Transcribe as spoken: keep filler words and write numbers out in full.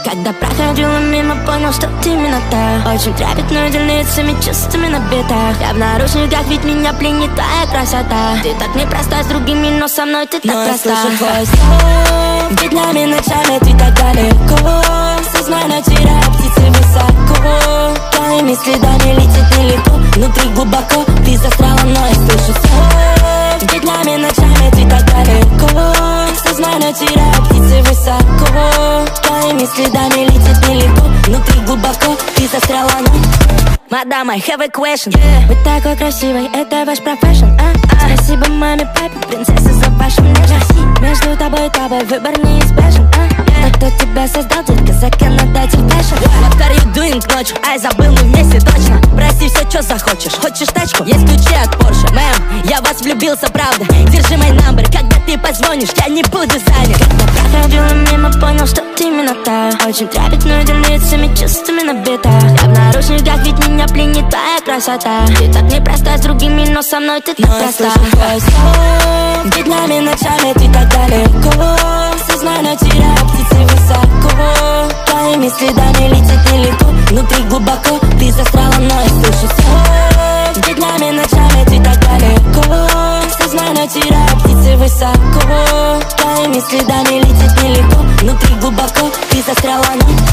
Когда проходила мимо, понял, что ты именно та. Очень трепетно делиться чувствами набита. Я в наручниках, ведь меня пленит твоя красота. Ты так непроста с другими, но со мной ты так но проста. Я слышу твой сон, ведь днями, ночами ты так далеко. Сознание теряя птицы высоко. Твоими следами летит нелегко. Внутри глубоко ты застряла, но я слышу сон, ведь днями, ночами ты так далеко. Сознание теряя птицы высоко. Твоими следами летит нелегко. Внутри глубоко ты застряла, но... Мадам, I have a question, yeah. Вы такой красивый, это ваш профессион, а? а? Спасибо маме, папе, принцесса, за вашу нежность. Между тобой и тобой выбор неизбежен, а? yeah. Тот, кто тебя создал, детка, законодатель фэшн. What are you doing к ночью? Ай, забыл, мы вместе точно. Прости, все, что захочешь. Хочешь тачку? Есть ключи от Porsche. Мэм, я в вас влюбился, правда. Держи мой номер, когда ты позвонишь, я не буду занят. Когда проходила мимо, понял, что ты именно та. Очень трепетно делиться чувствами набита. Я в наручниках, ведь меня пленит твоя красота. Ты так непроста с другими, но со мной ты так но проста. Я слышу твой сон, ведь днями, ночами ты так далеко. Сознание теряя птицы высоко. Твоими следами летит нелегко. Внутри глубоко ты застряла, но я слышу сон, ведь днями, ночами ты так далеко. Сознание теряя птицы высоко. Твоими следами летит нелегко. Внутри глубоко ты застряла, но...